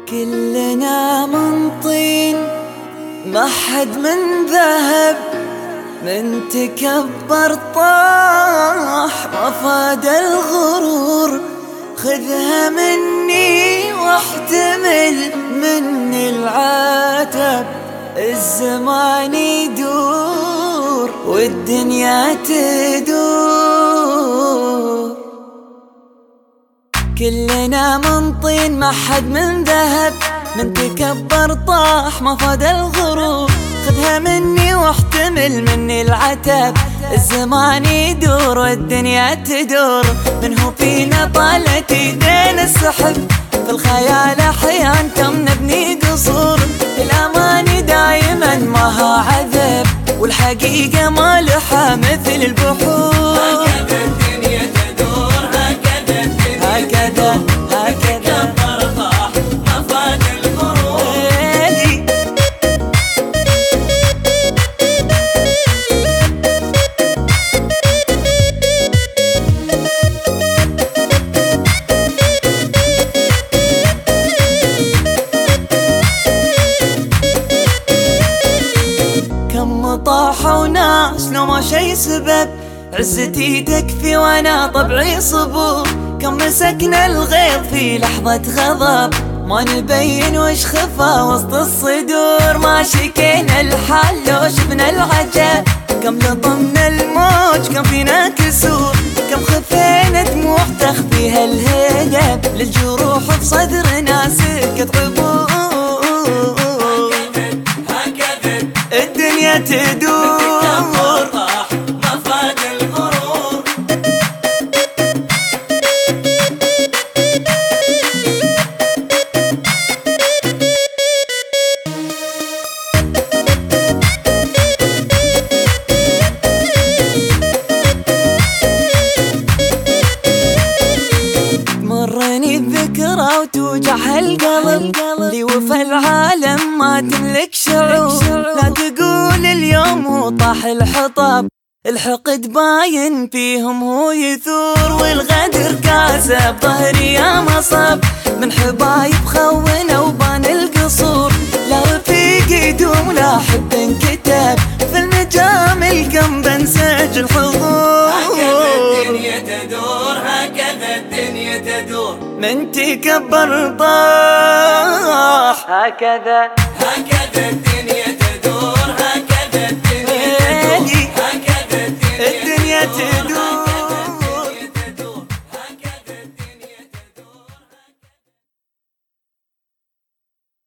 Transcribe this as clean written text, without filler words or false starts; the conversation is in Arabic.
كلنا من طين ما حد من ذهب، من تكبر طاح ما فاد الغرور. خذها مني واحتمل مني العتب، الزمان يدور والدنيا تدور. كلنا من طين ما حد من ذهب، من تكبر طاح ما فاد الغرور. خذها مني واحتمل مني العتب، الزمان يدور والدنيا تدور. من هو فينا طالت ايدينا السحب، في الخيال احيان كم نبني قصور. الاماني دايما ماها عذب، والحقيقة ما لها مثل البحور. هكذا الدنيا تدور، هكذا الدنيا هكذا هكذا تكبر طاح ما فاد الغرور. كم طاحوا ناس لو ما شي سبب، عزتي تكفي وانا طبعي صبور. كم مسكنا الغيظ في لحظة غضب، ما نبين وش خفا وسط الصدور. ما شكينا الحال لو شفنا العجب، كم لطمنا الموج كم فينا كسور. كم خفينا دموع تخفيها الهدب، للجروح بصدرنا سكت عبور. الدنيا تدور طاح ما فاد الغرور. مرني الذكرى وتوجع هالقلب، لي وفى العالم ما تملك شعور. لا تقول اليوم هو طاح الحطب، الحقد باين فيهم هو يثور. والغدر كاسب ظهري يا مصب، من حبايب خونا وبان القصور. لا رفيق يدوم ولا حب انكتب، في المجامل كم بنسج الحضور. هكذا الدنيا تدور، هكذا الدنيا تدور. من تكبر طاح هكذا هكذا الدنيا